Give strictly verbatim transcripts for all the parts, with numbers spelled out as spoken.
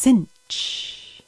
Cinch.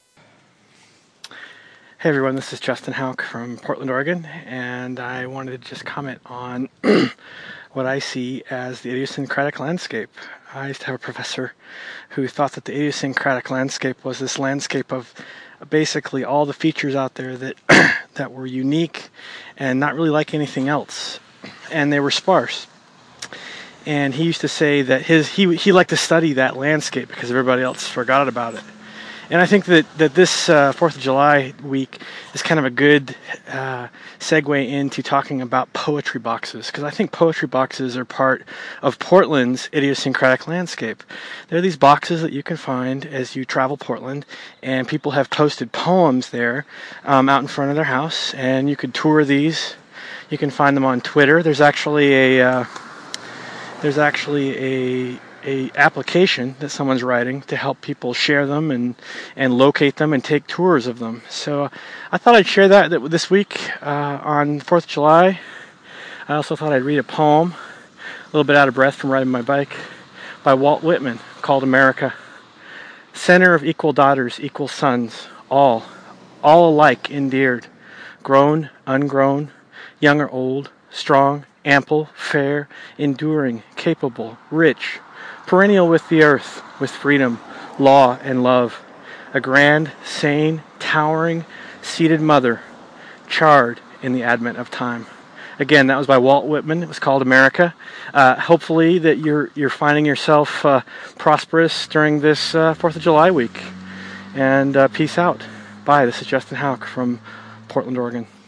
Hey everyone, this is Justin Houck from Portland, Oregon, and I wanted to just comment on what I see as the idiosyncratic landscape. I used to have a professor who thought that the idiosyncratic landscape was this landscape of basically all the features out there that that were unique and not really like anything else, and they were sparse. And he used to say that his he he liked to study that landscape because everybody else forgot about it. And I think that, that this uh, fourth of July week is kind of a good uh, segue into talking about poetry boxes, because I think poetry boxes are part of Portland's idiosyncratic landscape. There are these boxes that you can find as you travel Portland, and people have posted poems there um, out in front of their house, and you could tour these. You can find them on Twitter. There's actually a uh, there's actually a a application that someone's writing to help people share them and and locate them and take tours of them. So I thought I'd share that, that this week uh, on fourth of July. I also thought I'd read a poem, a little bit out of breath from riding my bike, by Walt Whitman, called America. Center of equal daughters, equal sons, all, all alike endeared, grown, ungrown, young or old, strong, ample, fair, enduring, capable, rich, perennial with the earth, with freedom, law, and love, a grand, sane, towering, seated mother, charred in the advent of time. Again, that was by Walt Whitman. It was called America. Uh, hopefully that you're you're finding yourself uh, prosperous during this uh, fourth of July week. And uh, peace out. Bye. This is Justin Houck from Portland, Oregon.